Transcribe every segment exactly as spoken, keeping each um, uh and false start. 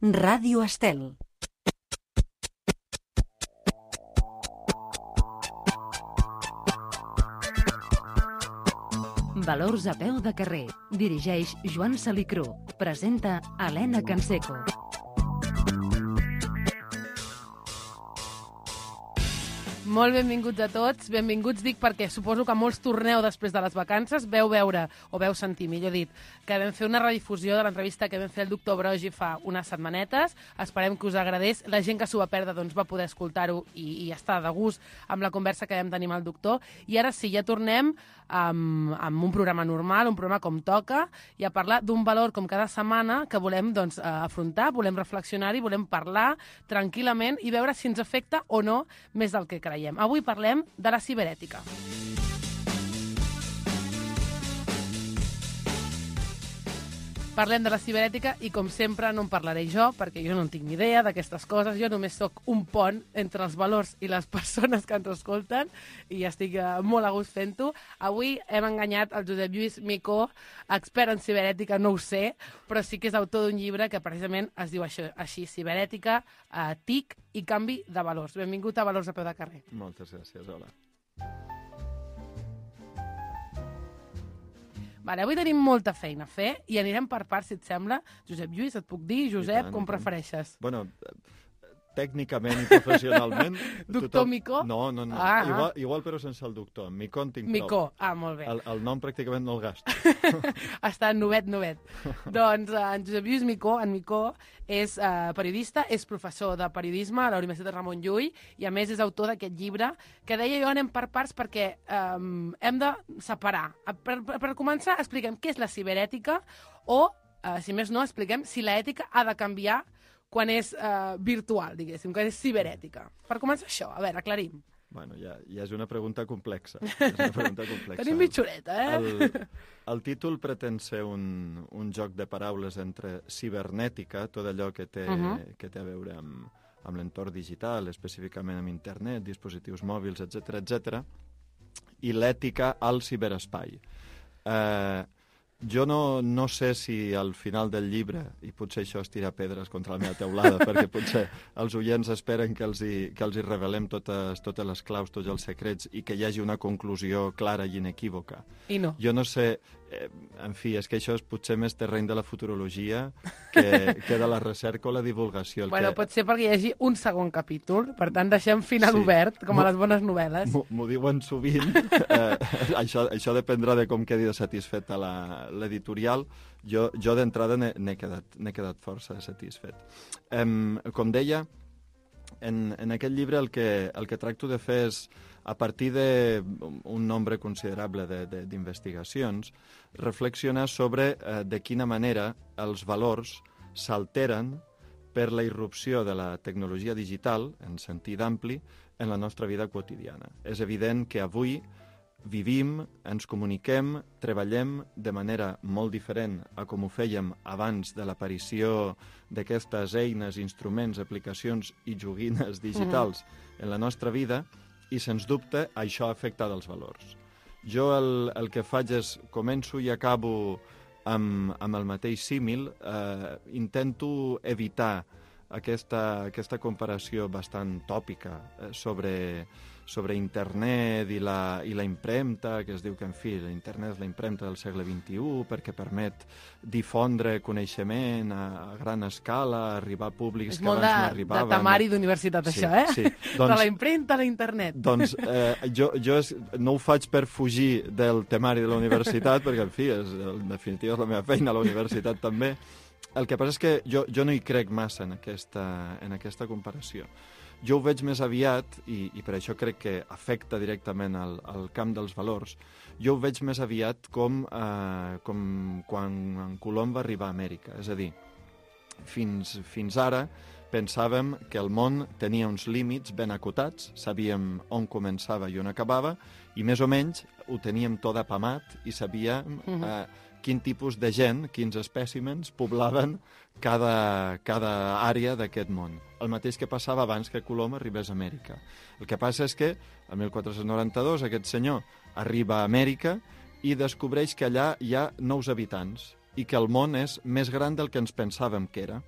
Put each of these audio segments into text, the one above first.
Ràdio Estel. Valors a peu de carrer. Dirigeix Joan Salicrú. Presenta Helena Canseco. Molt benvinguts a tots. Benvinguts, dic, perquè suposo que molts torneu després de les vacances. Veu veure, o veu sentir, millor dit, que vam fer una redifusió de l'entrevista que vam fer el doctor Brogi fa unes setmanetes. Esperem que us agradés. La gent que s'ho va perdre doncs, va poder escoltar-ho i, i estar de gust amb la conversa que vam tenir amb el doctor. I ara sí, ja tornem amb, amb un programa normal, un programa com toca, i a parlar d'un valor com cada setmana que volem doncs, afrontar, volem reflexionar-hi, volem parlar tranquil·lament i veure si ens afecta o no més del que creiem. Avui parlem de la ciberètica. Parlem de la ciberètica i, com sempre, no en parlaré jo, perquè jo no en tinc ni idea d'aquestes coses. Jo només sóc un pont entre els valors i les persones que ens escolten i estic molt a gust fent-ho. Avui hem enganyat el Josep Lluís Micó, expert en ciberètica, no ho sé, però sí que és autor d'un llibre que precisament es diu això, així, Ciberètica, eh, T I C i canvi de valors. Benvingut a Valors a peu de carrer. Moltes gràcies, hola. Vale, avui tenim molta feina a fer i anirem per parts, si et sembla. Josep Lluís, et puc dir, Josep, tant, com prefereixes? Bueno, tècnicament i professionalment... Doctor tothom... Micó? No, no, no. Ah, igual, igual però sense el doctor. Micó en tinc Micó. prou. Ah, molt bé. El, el nom pràcticament no el gasto. Està novet, novet. Doncs en Josep Lluís Micó, en Micó, és eh, periodista, és professor de periodisme a la Universitat Ramon Llull i, a més, és autor d'aquest llibre que deia jo anem per parts perquè eh, hem de separar. Per, per, per començar, expliquem què és la ciberètica o, eh, si més no, expliquem si l'ètica ha de canviar quan és uh, virtual, diguéssim, quan és ciberètica. Per començar això, a veure, aclarim. Bueno, ja, ja és una pregunta complexa. És una pregunta complexa. Tenim mitjoreta, eh? El, el títol pretén ser un, un joc de paraules entre cibernètica, tot allò que té, uh -huh. que té a veure amb, amb l'entorn digital, específicament amb internet, dispositius mòbils, etcètera, etcètera, i l'ètica al ciberespai. Eh... Jo no, no sé si al final del llibre, i potser això és tirar pedres contra la meva teulada, perquè potser els oients esperen que els hi, que els hi revelem totes, totes les claus, tots els secrets, i que hi hagi una conclusió clara i inequívoca. I no. Jo no sé, eh, en fi, és que això és potser més terreny de la futurologia que, que de la recerca o la divulgació. El bueno, que... pot ser perquè hi hagi un segon capítol, per tant deixem final sí. obert, com a les bones novel·les. M'ho diuen sovint, eh, això, això dependrà de com quedi satisfeta la l'editorial. Jo, jo d'entrada n'he quedat, quedat força satisfet. Um, com deia, en, en aquest llibre el que, el que tracto de fer és, a partir d'un nombre considerable d'investigacions, reflexionar sobre eh, de quina manera els valors s'alteren per la irrupció de la tecnologia digital, en sentit ampli, en la nostra vida quotidiana. És evident que avui vivim, ens comuniquem, treballem de manera molt diferent a com ho fèiem abans de l'aparició d'aquestes eines, instruments, aplicacions i joguines digitals mm-hmm. en la nostra vida, i, sens dubte, això ha afectat els valors. Jo el, el que faig és, començo i acabo amb, amb el mateix símil, eh, intento evitar aquesta, aquesta comparació bastant tòpica eh, sobre... sobre internet i la, i la impremta, que es diu que, en fi, l'internet és la impremta del segle vint-i-u perquè permet difondre coneixement a, a gran escala, arribar a públics que abans no arribaven. És molt de temari d'universitat, sí, això, eh? Sí. Doncs, de la impremta a la internet. Doncs eh, jo, jo és, no ho faig per fugir del temari de la universitat, perquè, en fi, és, en definitiva és la meva feina a la universitat també. El que passa és que jo, jo no hi crec massa en aquesta, en aquesta comparació. Jo ho veig més aviat, i, i per això crec que afecta directament al, al camp dels valors, jo ho veig més aviat com, eh, com quan en Colom va arribar a Amèrica. És a dir, fins, fins ara pensàvem que el món tenia uns límits ben acotats, sabíem on començava i on acabava, i més o menys ho teníem tot apamat i sabíem eh, quin tipus de gent, quins espècimens poblaven cada, cada àrea d'aquest món. El mateix que passava abans que Colom arribés a Amèrica. El que passa és que, el mil quatre-cents noranta-dos, aquest senyor arriba a Amèrica i descobreix que allà hi ha nous habitants i que el món és més gran del que ens pensàvem que era.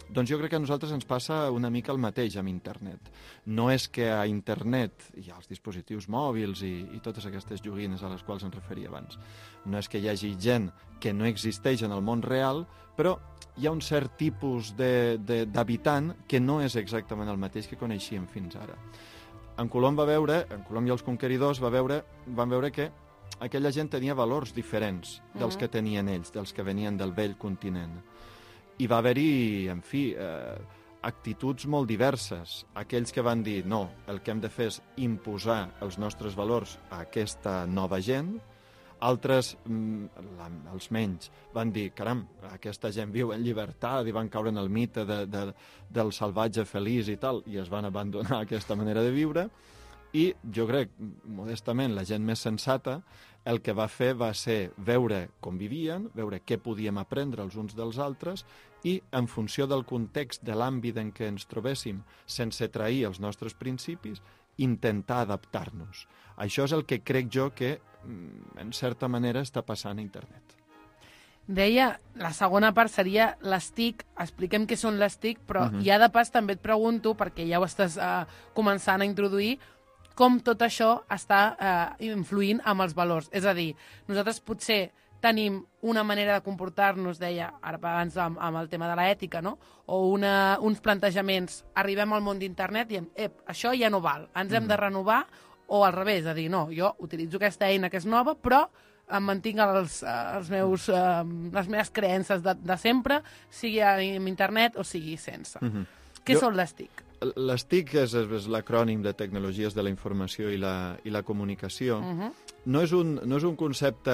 Doncs jo crec que a nosaltres ens passa una mica el mateix amb internet. No és que a internet hi ha els dispositius mòbils i, i totes aquestes joguines a les quals ens referia abans. No és que hi hagi gent que no existeix en el món real, però hi ha un cert tipus d'habitant que no és exactament el mateix que coneixíem fins ara. En Colom va veure, en Colom i els conqueridors va veure, van veure que aquella gent tenia valors diferents dels que tenien ells, dels que venien del vell continent. I va haver-hi, en fi, eh, actituds molt diverses. Aquells que van dir, no, el que hem de fer és imposar els nostres valors a aquesta nova gent. Altres, la, els menys, van dir, caram, aquesta gent viu en llibertat i van caure en el mite de, de, del salvatge feliç i tal, i es van abandonar aquesta manera de viure. I jo crec, modestament, la gent més sensata el que va fer va ser veure com vivien, veure què podíem aprendre els uns dels altres i, en funció del context, de l'àmbit en què ens trobéssim, sense trair els nostres principis, intentar adaptar-nos. Això és el que crec jo que, en certa manera, està passant a internet. Deia, la segona part seria les TIC, expliquem què són les TIC, però Uh-huh. ja de pas també et pregunto, perquè ja ho estàs uh, començant a introduir, com tot això està eh, influint amb els valors. És a dir, nosaltres potser tenim una manera de comportar-nos, deia ara abans amb, amb el tema de l'ètica, no? O una, uns plantejaments. Arribem al món d'internet i diem, ep, això ja no val, ens hem de renovar, o al revés, a dir, no, jo utilitzo aquesta eina que és nova, però em mantinc els, els meus, eh, les meves creences de, de sempre, sigui en internet o sigui sense. Uh-huh. Què Jo- són les TIC? Les TIC és, és l'acrònim de Tecnologies de la Informació i la, i la Comunicació. Uh-huh. No és un, no és un concepte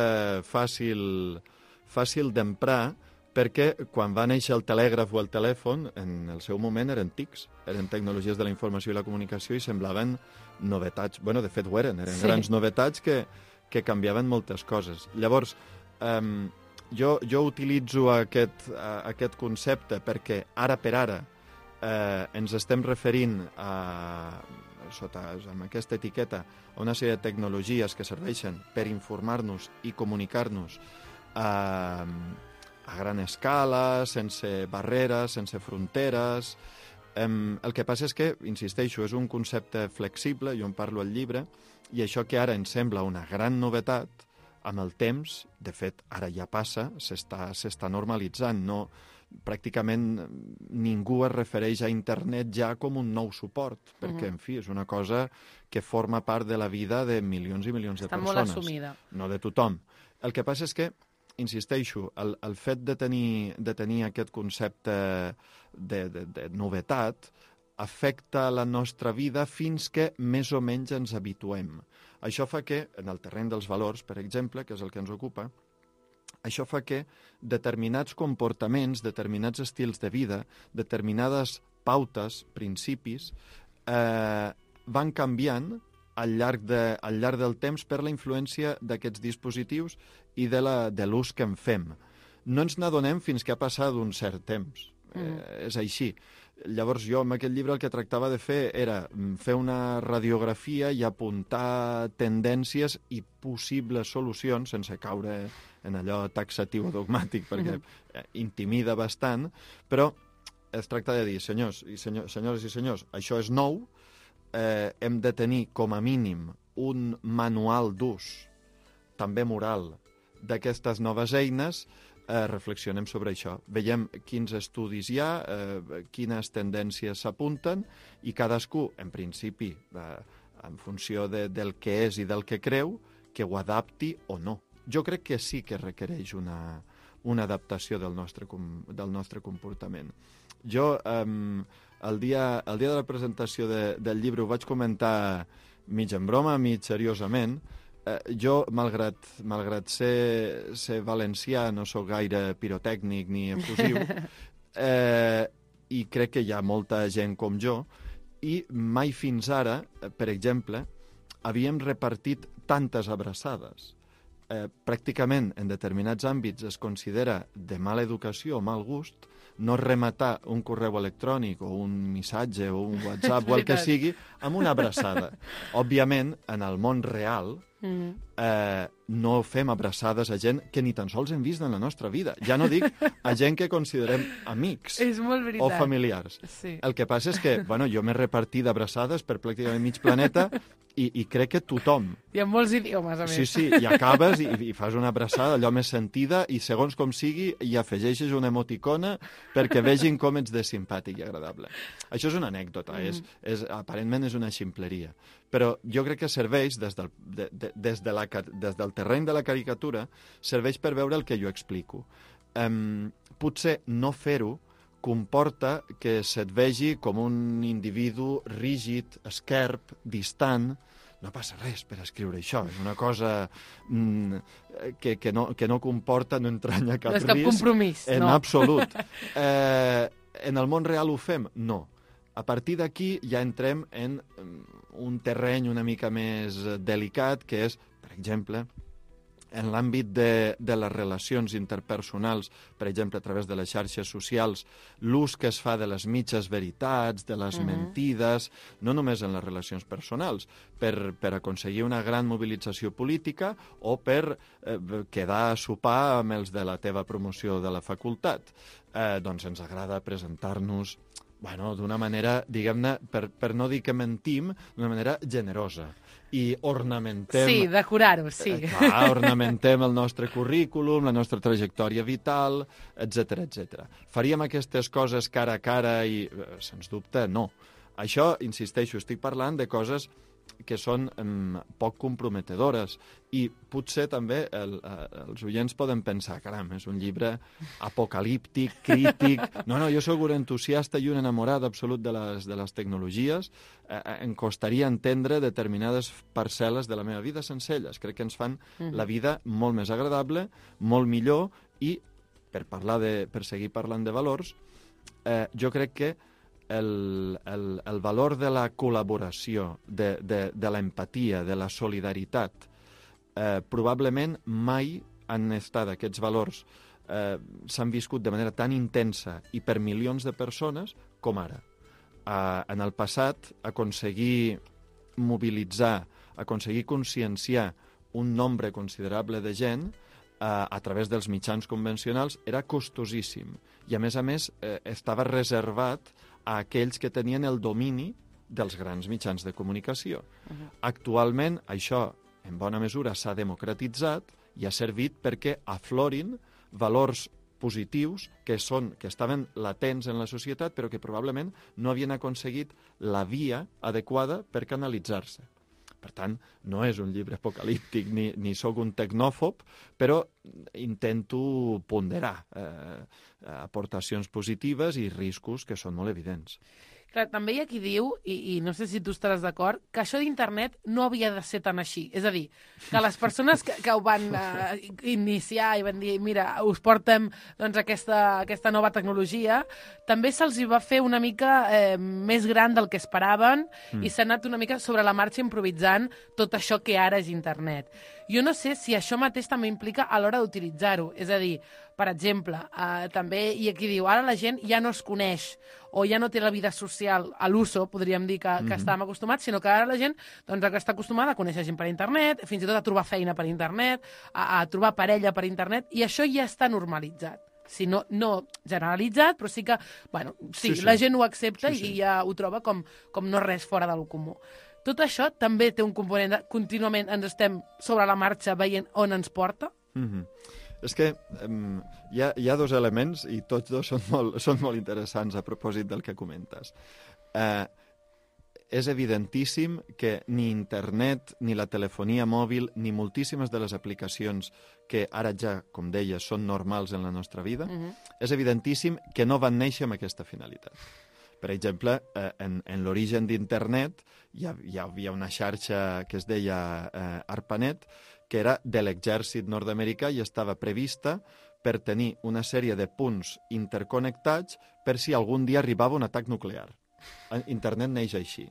fàcil, fàcil d'emprar, perquè quan va néixer el telègraf o el telèfon, en el seu moment eren TICs, eren Tecnologies de la Informació i la Comunicació i semblaven novetats. Bueno, de fet ho eren, eren Sí. grans novetats que, que canviaven moltes coses. Llavors, eh, jo, jo utilitzo aquest, eh, aquest concepte perquè ara per ara eh, ens estem referint a, sota amb aquesta etiqueta, a una sèrie de tecnologies que serveixen per informar-nos i comunicar-nos a, a gran escala, sense barreres, sense fronteres. Em, el que passa és que, insisteixo, és un concepte flexible, jo en parlo al llibre, i això que ara ens sembla una gran novetat, amb el temps, de fet, ara ja passa, s'està s'està normalitzant, no, pràcticament ningú es refereix a internet ja com un nou suport, perquè, en fi, és una cosa que forma part de la vida de milions i milions de Està persones. molt assumida. No de tothom. El que passa és que, insisteixo, el, el fet de tenir, de tenir aquest concepte de, de, de novetat afecta la nostra vida fins que més o menys ens habituem. Això fa que, en el terreny dels valors, per exemple, que és el que ens ocupa, això fa que determinats comportaments, determinats estils de vida, determinades pautes, principis, eh, van canviant al llarg, de, al llarg del temps per la influència d'aquests dispositius i de la, de l'ús que en fem. No ens n'adonem fins que ha passat un cert temps. Eh, Mm. és així. Llavors jo amb aquest llibre el que tractava de fer era fer una radiografia i apuntar tendències i possibles solucions, sense caure en allò taxatiu o dogmàtic, perquè eh, intimida bastant, però es tracta de dir, senyors i senyor, senyores i senyors, això és nou, eh, hem de tenir com a mínim un manual d'ús, també moral, d'aquestes noves eines. Eh, reflexionem sobre això. Veiem quins estudis hi ha, eh, quines tendències s'apunten i cadascú, en principi, eh, en funció de, del que és i del que creu, que ho adapti o no. Jo crec que sí que requereix una, una adaptació del nostre, com, del nostre comportament. Jo, eh, el, dia, el dia de la presentació de, del llibre ho vaig comentar mig en broma, mig seriosament. Eh, jo, malgrat, malgrat ser, ser valencià, no sóc gaire pirotècnic ni efusiu, eh, i crec que hi ha molta gent com jo, i mai fins ara, eh, per exemple, havíem repartit tantes abraçades. Eh, pràcticament en determinats àmbits es considera de mala educació o mal gust no rematar un correu electrònic o un missatge o un WhatsApp o el que sigui amb una abraçada. Òbviament, en el món real, mm. eh, no fem abraçades a gent que ni tan sols hem vist en la nostra vida. Ja no dic a gent que considerem amics és molt veritat. o familiars. Sí. El que passa és que, bueno, jo m'he repartit abraçades per pràcticament mig planeta i, i crec que tothom. I en molts idiomes, a més. Sí, sí, i acabes i, i fas una abraçada allò més sentida i segons com sigui hi afegeixes una emoticona perquè vegin com ets de simpàtic i agradable. Això és una anècdota, mm. és, és, aparentment és una ximpleria. Però jo crec que serveix, des del, de, de, des, de la, des del terreny de la caricatura, serveix per veure el que jo explico. Um, potser no fer-ho comporta que se't vegi com un individu rígid, esquerp, distant. No passa res per escriure això, és una cosa mm, que, que, no, que no comporta, no entranya cap risc. No és cap compromís, en no. absolut. Eh, en el món real ho fem? No. A partir d'aquí ja entrem en un terreny una mica més delicat, que és, per exemple, en l'àmbit de, de les relacions interpersonals, per exemple, a través de les xarxes socials, l'ús que es fa de les mitges veritats, de les uh-huh. mentides, no només en les relacions personals, per, per aconseguir una gran mobilització política o per eh, quedar a sopar amb els de la teva promoció de la facultat. Eh, doncs ens agrada presentar-nos bueno, d'una manera, diguem-ne, per, per no dir que mentim, d'una manera generosa. I ornamentem... Sí, decorar-ho, sí. Eh, clar, ornamentem el nostre currículum, la nostra trajectòria vital, etcètera, etcètera. Faríem aquestes coses cara a cara i, eh, sens dubte, no. Això, insisteixo, estic parlant de coses que són um, poc comprometedores i potser també el, uh, els oients poden pensar, caram, és un llibre apocalíptic, crític... No, no, jo sóc un entusiasta i un enamorat absolut de les, de les tecnologies. Eh, em costaria entendre determinades parcel·les de la meva vida sense elles. Crec que ens fan mm-hmm. la vida molt més agradable, molt millor i, per, parlar de, per seguir parlant de valors, eh, jo crec que El, el, el valor de la col·laboració, de, de, de l'empatia, de la solidaritat, eh, probablement mai han estat aquests valors, eh, s'han viscut de manera tan intensa i per milions de persones com ara. Eh, en el passat, aconseguir mobilitzar, aconseguir conscienciar un nombre considerable de gent eh, a través dels mitjans convencionals era costosíssim i, a més a més, eh, estava reservat a aquells que tenien el domini dels grans mitjans de comunicació. Uh-huh. Actualment, això, en bona mesura, s'ha democratitzat i ha servit perquè aflorin valors positius que, són, que estaven latents en la societat, però que probablement no havien aconseguit la via adequada per canalitzar-se. Per tant, no és un llibre apocalíptic ni, ni sóc un tecnòfob, però intento ponderar eh, aportacions positives i riscos que són molt evidents. Clar, també hi ha qui diu, i, i no sé si tu estaràs d'acord, que això d'internet no havia de ser tan així. És a dir, que les persones que, que ho van uh, iniciar i van dir, mira, us portem doncs, aquesta, aquesta nova tecnologia, també se'ls va fer una mica eh, més gran del que esperaven mm. i s'ha anat una mica sobre la marxa improvisant tot això que ara és internet. Jo no sé si això mateix també implica a l'hora d'utilitzar-ho. És a dir, per exemple, eh, també hi ha qui diu, ara la gent ja no es coneix o ja no té la vida social a l'uso, podríem dir, que, que mm-hmm. estàvem acostumats, sinó que ara la gent doncs, que està acostumada a conèixer gent per internet, fins i tot a trobar feina per internet, a, a trobar parella per internet, i això ja està normalitzat. Si no, no generalitzat, però sí que, bueno, sí, sí, sí. la gent ho accepta sí, sí. i ja ho troba com, com no res fora del comú. Tot això també té un component de contínuament ens estem sobre la marxa veient on ens porta? Mm-hmm. És que um, hi, ha, hi ha dos elements i tots dos són molt, són molt interessants a propòsit del que comentes. Eh, és evidentíssim que ni internet, ni la telefonia mòbil, ni moltíssimes de les aplicacions que ara ja, com deies, són normals en la nostra vida, uh-huh. és evidentíssim que no van néixer amb aquesta finalitat. Per exemple, eh, en, en l'origen d'internet hi, ha, hi havia una xarxa que es deia eh, ARPANET, que era de l'exèrcit nord-americà i estava prevista per tenir una sèrie de punts interconnectats per si algun dia arribava un atac nuclear. Internet neix així.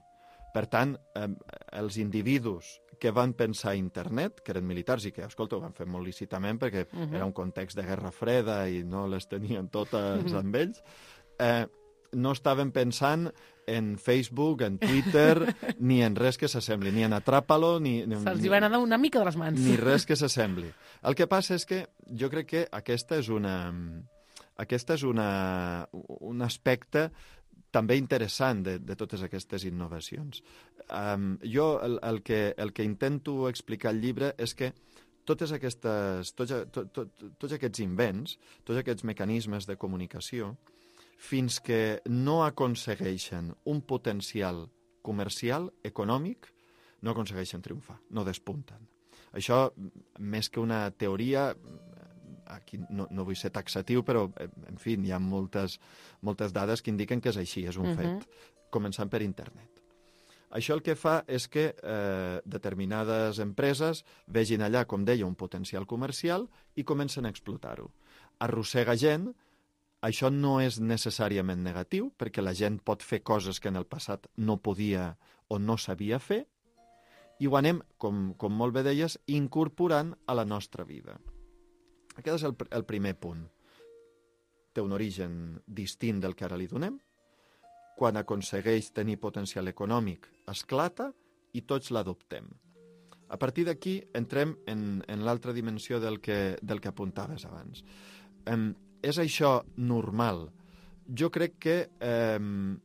Per tant, eh, els individus que van pensar internet, que eren militars i que, escolta, ho van fer molt lícitament perquè uh -huh. era un context de guerra freda i no les tenien totes uh -huh. amb ells, eh, no estaven pensant en Facebook, en Twitter, ni en res que s'assembli, ni en Atràpalo, ni... ni Se'ls hi va anar una mica de les mans. Ni res que s'assembli. El que passa és que jo crec que aquesta és una... Aquesta és una, un aspecte també interessant de, de totes aquestes innovacions. Um, jo el, el, que, el que intento explicar al llibre és que totes aquestes, tots, tot, tot, tots aquests invents, tots aquests mecanismes de comunicació, fins que no aconsegueixen un potencial comercial, econòmic, no aconsegueixen triomfar, no despunten. Això, més que una teoria, aquí no, no vull ser taxatiu, però, en fi, hi ha moltes, moltes dades que indiquen que és així, és un uh-huh. fet, començant per internet. Això el que fa és que eh, determinades empreses vegin allà, com deia, un potencial comercial i comencen a explotar-ho. Arrossega gent. Això no és necessàriament negatiu, perquè la gent pot fer coses que en el passat no podia o no sabia fer, i ho anem, com, com molt bé deies, incorporant a la nostra vida. Aquest és el, el primer punt. Té un origen distint del que ara li donem. Quan aconsegueix tenir potencial econòmic, esclata i tots l'adoptem. A partir d'aquí entrem en, en l'altra dimensió del que, del que apuntaves abans. Em, És això normal? Jo crec que, eh,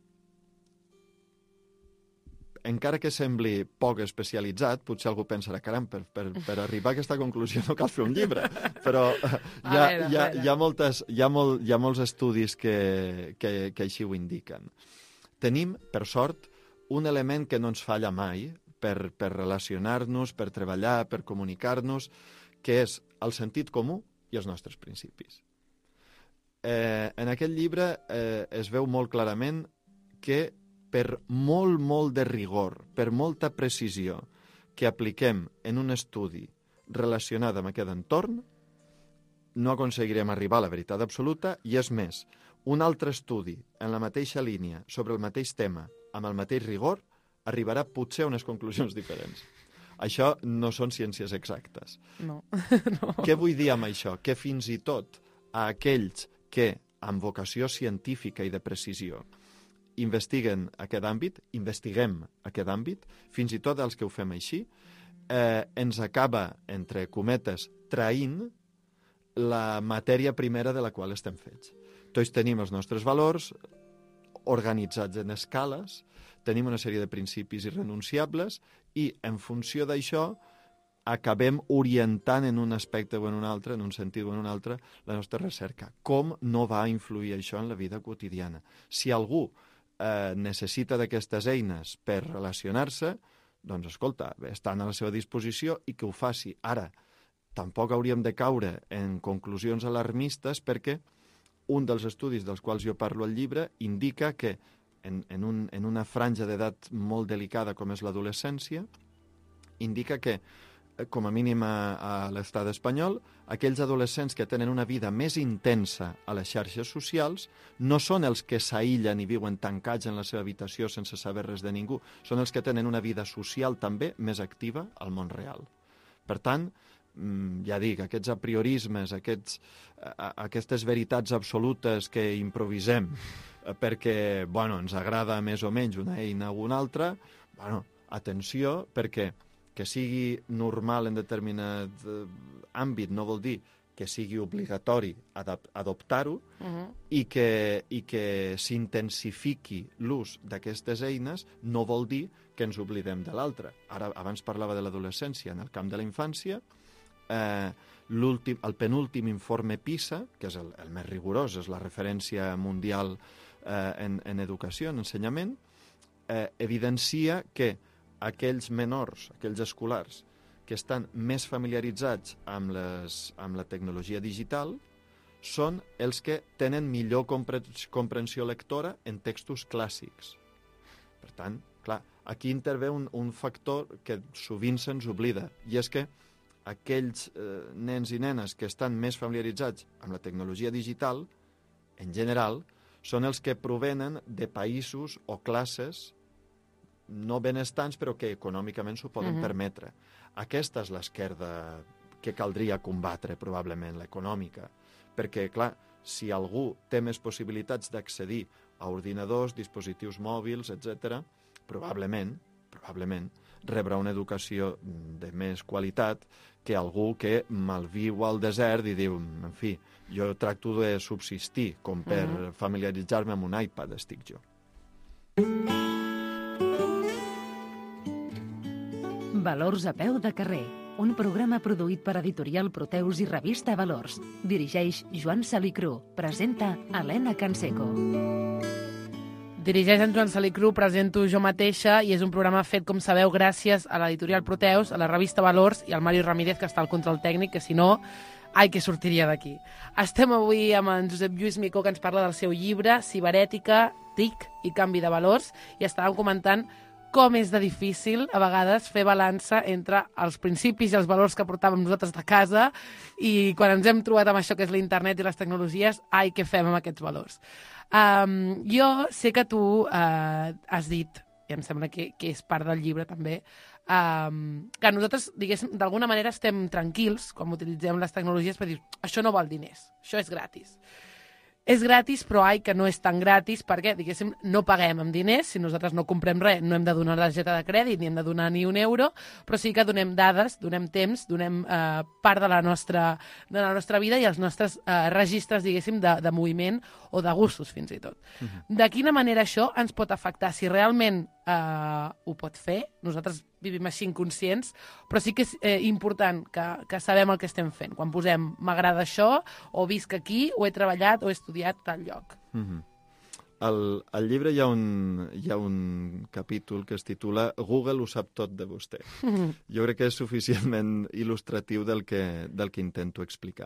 encara que sembli poc especialitzat, potser algú pensarà, caram, per, per, per arribar a aquesta conclusió no cal fer un llibre, però eh, hi, ha, hi, ha, hi, ha moltes, hi, ha molt, hi ha molts estudis que, que, que així ho indiquen. Tenim, per sort, un element que no ens falla mai per, per relacionar-nos, per treballar, per comunicar-nos, que és el sentit comú i els nostres principis. Eh, en aquest llibre eh, es veu molt clarament que per molt, molt de rigor, per molta precisió que apliquem en un estudi relacionat amb aquest entorn, no aconseguirem arribar a la veritat absoluta, i és més, un altre estudi en la mateixa línia, sobre el mateix tema, amb el mateix rigor, arribarà potser a unes conclusions diferents. Això no són ciències exactes. No. no. Què vull dir amb això? Que fins i tot a aquells que, amb vocació científica i de precisió, investiguen aquest àmbit, investiguem aquest àmbit, fins i tot els que ho fem així, eh, ens acaba, entre cometes, traint la matèria primera de la qual estem fets. Tots tenim els nostres valors organitzats en escales, tenim una sèrie de principis irrenunciables i, en funció d'això, acabem orientant en un aspecte o en un altre, en un sentit o en un altre, la nostra recerca. Com no va influir això en la vida quotidiana? Si algú eh, necessita d'aquestes eines per relacionar-se, doncs, escolta, estan a la seva disposició i que ho faci. Ara, tampoc hauríem de caure en conclusions alarmistes, perquè un dels estudis dels quals jo parlo al llibre indica que en, en, un, en una franja d'edat molt delicada com és l'adolescència, indica que, com a mínim a, a l'estat espanyol, aquells adolescents que tenen una vida més intensa a les xarxes socials no són els que s'aïllen i viuen tancats en la seva habitació sense saber res de ningú, són els que tenen una vida social també més activa al món real. Per tant, ja dic, aquests apriorismes, aquests, aquestes veritats absolutes que improvisem perquè, bueno, ens agrada més o menys una eina o una altra, bueno, atenció, perquè que sigui normal en determinat eh, àmbit no vol dir que sigui obligatori adap- adoptar-ho uh-huh. i que, i que s'intensifiqui l'ús d'aquestes eines no vol dir que ens oblidem de l'altre. Ara, abans parlava de l'adolescència. En el camp de la infància, eh, l'últim, el penúltim informe PISA, que és el, el més rigorós, és la referència mundial eh, en, en educació, en ensenyament, eh, evidencia que aquells menors, aquells escolars, que estan més familiaritzats amb, les, amb la tecnologia digital, són els que tenen millor comprensió lectora en textos clàssics. Per tant, clar, aquí intervé un, un factor que sovint se'ns oblida, i és que aquells eh, nens i nenes que estan més familiaritzats amb la tecnologia digital, en general, són els que provenen de països o classes no benestants, però que econòmicament s'ho poden Mhm. permetre. Aquesta és l'esquerda que caldria combatre, probablement, l'econòmica. Perquè, clar, si algú té més possibilitats d'accedir a ordinadors, dispositius mòbils, etcètera, probablement, probablement, rebrà una educació de més qualitat que algú que malviu al desert i diu, en fi, jo tracto de subsistir, com per Mhm. familiaritzar-me amb un iPad, estic jo. Valors a peu de carrer, un programa produït per Editorial Proteus i Revista Valors. Dirigeix Joan Salicru. Presenta Helena Canseco. Dirigeix en Joan Salicru, presento jo mateixa, i és un programa fet, com sabeu, gràcies a l'Editorial Proteus, a la revista Valors i al Mario Ramírez, que està al control tècnic, que si no, ai, que sortiria d'aquí. Estem avui amb en Josep Lluís Micó, que ens parla del seu llibre, Ciberètica, T I C i canvi de valors, i estàvem comentant com és de difícil, a vegades, fer balança entre els principis i els valors que portàvem nosaltres de casa i quan ens hem trobat amb això que és l'internet i les tecnologies, ai, què fem amb aquests valors? Um, jo sé que tu uh, has dit, i em sembla que, que és part del llibre també, um, que nosaltres, diguéssim, d'alguna manera estem tranquils quan utilitzem les tecnologies per dir, això no val diners, això és gratis. És gratis, però ai, que no és tan gratis perquè, diguéssim, no paguem amb diners. Si nosaltres no comprem res, no hem de donar la targeta de crèdit ni hem de donar ni un euro, però sí que donem dades, donem temps, donem eh, part de la, nostra, de la nostra vida i els nostres eh, registres, diguéssim, de, de moviment o de gustos, fins i tot. Uh-huh. De quina manera això ens pot afectar? Si realment eh, ho pot fer, nosaltres vivim així inconscients, però sí que és eh, important que, que sabem el que estem fent. Quan posem m'agrada això, o visc aquí, o he treballat, o he estudiat tal lloc. Mm-hmm. al, al llibre hi ha, un, hi ha un capítol que es titula Google ho sap tot de vostè. Mm-hmm. Jo crec que és suficientment il·lustratiu del que, del que intento explicar.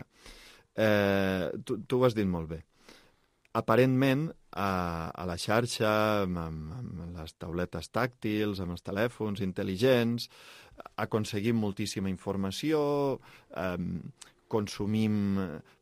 Eh, tu, tu ho has dit molt bé. Aparentment, a, a la xarxa, amb, amb, amb les tauletes tàctils, amb els telèfons intel·ligents, aconseguim moltíssima informació, eh, consumim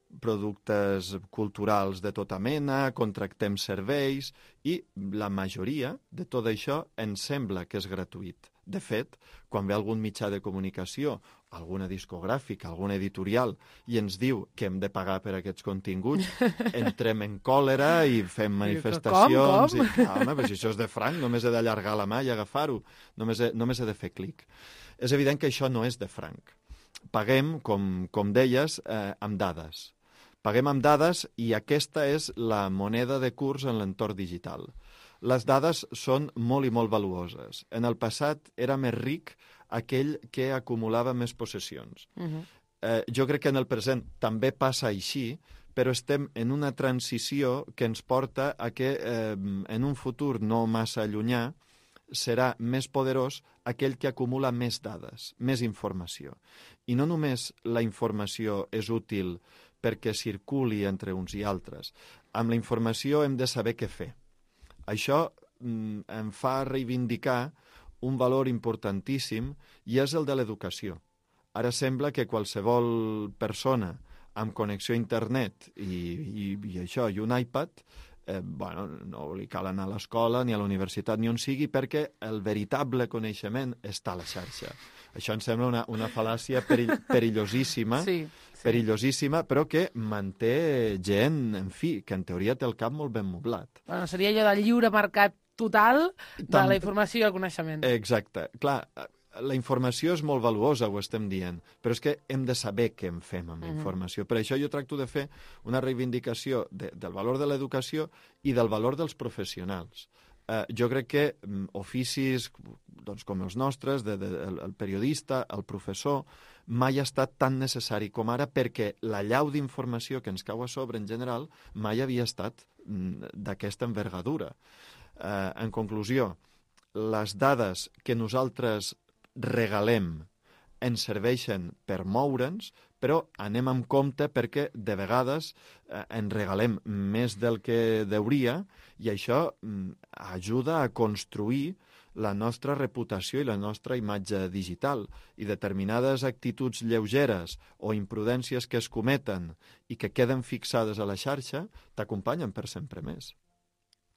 productes culturals de tota mena, contractem serveis, i la majoria de tot això ens sembla que és gratuït. De fet, quan ve algun mitjà de comunicació, alguna discogràfica, alguna editorial, i ens diu que hem de pagar per aquests continguts, entrem en còlera i fem manifestacions. Com, com? I, ah, home, però si això és de franc, només he d'allargar la mà i agafar-ho. Només he, només he de fer clic. És evident que això no és de franc. Paguem, com, com deies, eh, amb dades. Paguem amb dades i aquesta és la moneda de curs en l'entorn digital. Les dades són molt i molt valuoses. En el passat era més ric aquell que acumulava més possessions. Uh-huh. eh, jo crec que en el present també passa així, però estem en una transició que ens porta a que eh, en un futur no massa llunyà serà més poderós aquell que acumula més dades, més informació. I no només la informació és útil perquè circuli entre uns i altres. Amb la informació hem de saber què fer. Això mm, em fa reivindicar un valor importantíssim i és el de l'educació. Ara sembla que qualsevol persona amb connexió a internet i, i, i això, i un iPad, eh, bueno, no li cal anar a l'escola ni a la universitat ni on sigui perquè el veritable coneixement està a la xarxa. Això em sembla una, una fal·làcia perill, perillosíssima, sí, sí. perillosíssima, però que manté gent, en fi, que en teoria té el cap molt ben moblat. Bueno, seria allò del lliure mercat total de Tam... la informació i el coneixement. Exacte. Clar, la informació és molt valuosa, ho estem dient, però és que hem de saber què en fem amb la uh-huh. informació. Per això jo tracto de fer una reivindicació de, del valor de l'educació i del valor dels professionals. Uh, jo crec que um, oficis doncs, com els nostres, de, de, el, el periodista, el professor, mai ha estat tan necessari com ara perquè la llau d'informació que ens cau a sobre en general mai havia estat um, d'aquesta envergadura. Uh, en conclusió, les dades que nosaltres regalem ens serveixen per moure'ns, però anem amb compte perquè de vegades eh, en regalem més del que deuria i això mm, ajuda a construir la nostra reputació i la nostra imatge digital. I determinades actituds lleugeres o imprudències que es cometen i que queden fixades a la xarxa t'acompanyen per sempre més.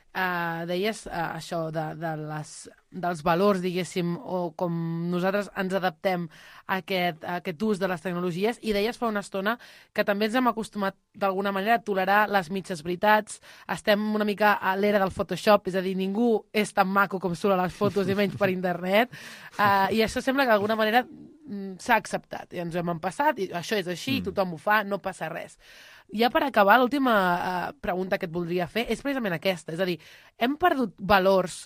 Uh, deies uh, això de, de les, dels valors, diguéssim, o com nosaltres ens adaptem a aquest, a aquest ús de les tecnologies, i deies fa una estona que també ens hem acostumat d'alguna manera a tolerar les mitges veritats, estem una mica a l'era del Photoshop, és a dir, ningú és tan maco com surt a les fotos i menys per internet, uh, i això sembla que d'alguna manera s'ha acceptat, i ens ho hem empassat, i això és així, mm. tothom ho fa, no passa res. Ja per acabar, l'última uh, pregunta que et voldria fer és precisament aquesta. És a dir, hem perdut valors,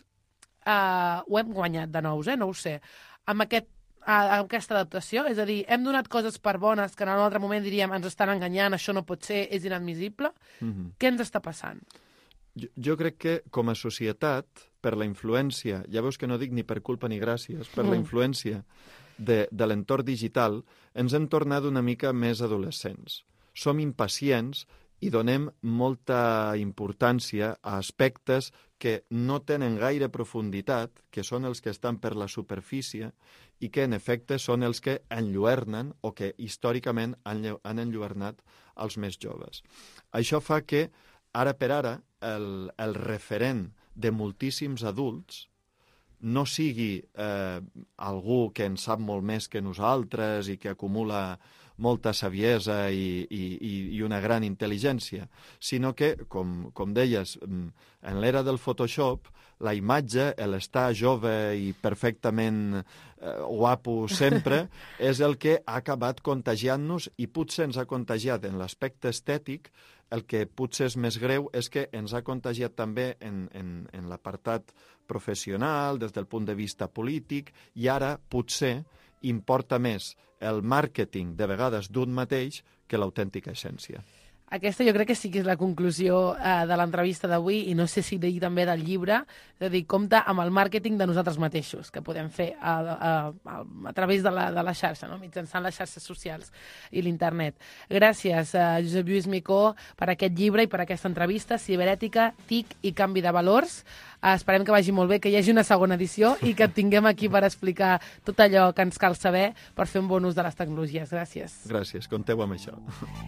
uh, o hem guanyat de nous, eh? No ho sé, amb, aquest, uh, amb aquesta adaptació? És a dir, hem donat coses per bones que en un altre moment diríem ens estan enganyant, això no pot ser, és inadmissible? Mm-hmm. Què ens està passant? Jo, jo crec que, com a societat, per la influència, ja veus que no dic ni per culpa ni gràcies, per mm. la influència de, de l'entorn digital, ens hem tornat una mica més adolescents. Som impacients i donem molta importància a aspectes que no tenen gaire profunditat, que són els que estan per la superfície i que, en efecte, són els que enlluernen o que històricament han, han enlluernat els més joves. Això fa que, ara per ara, el, el referent de moltíssims adults no sigui eh, algú que en sap molt més que nosaltres i que acumula molta saviesa i, i, i una gran intel·ligència, sinó que, com, com deies, en l'era del Photoshop, la imatge, l'estar jove i perfectament eh, guapo sempre, és el que ha acabat contagiant-nos i potser ens ha contagiat en l'aspecte estètic. El que potser és més greu és que ens ha contagiat també en, en, en l'apartat professional, des del punt de vista polític, i ara potser importa més el màrqueting, de vegades, d'un mateix que l'autèntica essència. Aquesta jo crec que sí que és la conclusió eh, de l'entrevista d'avui, i no sé si dir també del llibre, és a dir, compta amb el màrqueting de nosaltres mateixos, que podem fer a, a, a, a través de la, de la xarxa, no? Mitjançant les xarxes socials i l'internet. Gràcies a Josep Lluís Micó per aquest llibre i per aquesta entrevista, Ciberètica, T I C i canvi de valors. Uh, esperem que vagi molt bé, que hi hagi una segona edició i que et tinguem aquí per explicar tot allò que ens cal saber per fer un bon ús de les tecnologies. Gràcies. Gràcies, compteu amb això.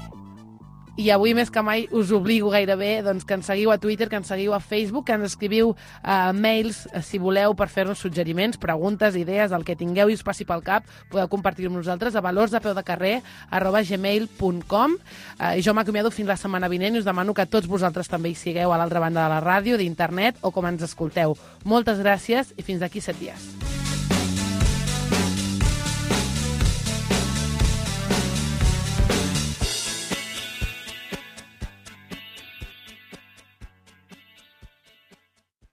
I avui més que mai us obligo gairebé doncs, que ens seguiu a Twitter, que ens seguiu a Facebook, que ens escriviu uh, mails, uh, si voleu, per fer-nos suggeriments, preguntes, idees, el que tingueu i us passi pel cap, podeu compartir-ho amb nosaltres a valors de peu de carrer arroba gmail punt com. Uh, I jo m'acomiado fins la setmana vinent i us demano que tots vosaltres també hi sigueu a l'altra banda de la ràdio, d'internet o com ens escolteu. Moltes gràcies i fins d'aquí set dies.